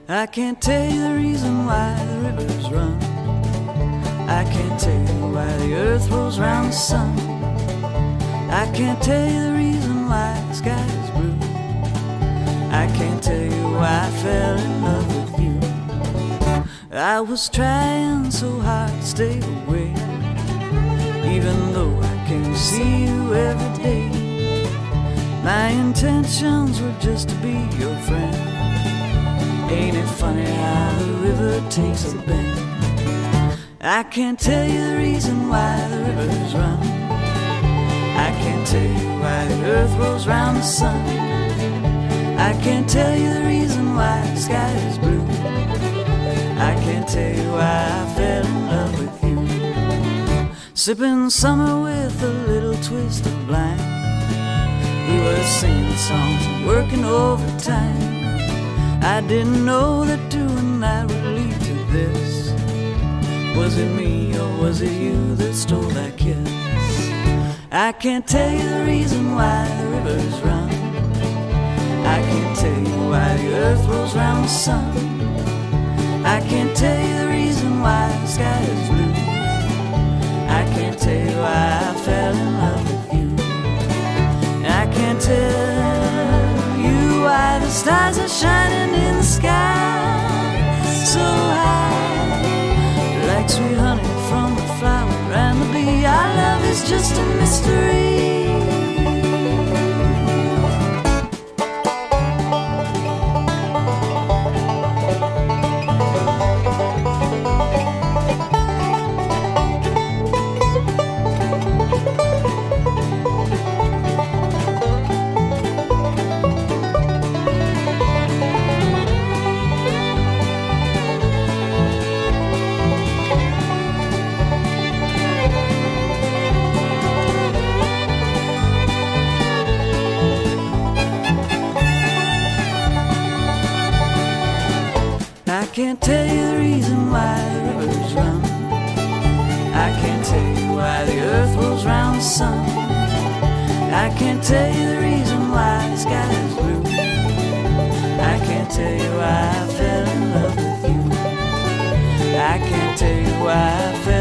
I can't tell you the reason why the rivers run. I can't tell you why the earth rolls round the sun. I can't tell you the reason why the sky is blue. I can't tell you why I fell in love with you. I was trying so hard to stay away, even though I came to see you every day. My intentions were just to be your friend. Ain't it funny how the river takes a bend? I can't tell you the reason why the rivers run. I can't tell you why the earth rolls round the sun. I can't tell you the reason why the sky is blue. I can't tell you why I fell in love with you. Sipping summer with a little twist of lime, we were singing songs and working overtime. I didn't know that doing that would lead to this. Was it me or was it you that stole that kiss? I can't tell you the reason why the rivers run. I can't tell you why the earth rolls round the sun. I can't tell you the reason why the sky is blue. I can't tell you why I fell in love with you. I can't tell you why the stars are shining in the sky so high, like sweet honey from the flower and the bee. Our love is just a mystery. I can't tell you the reason why the rivers run. I can't tell you why the earth rolls round the sun. I can't tell you the reason why the sky is blue. I can't tell you why I fell in love with you. I can't tell you why I fell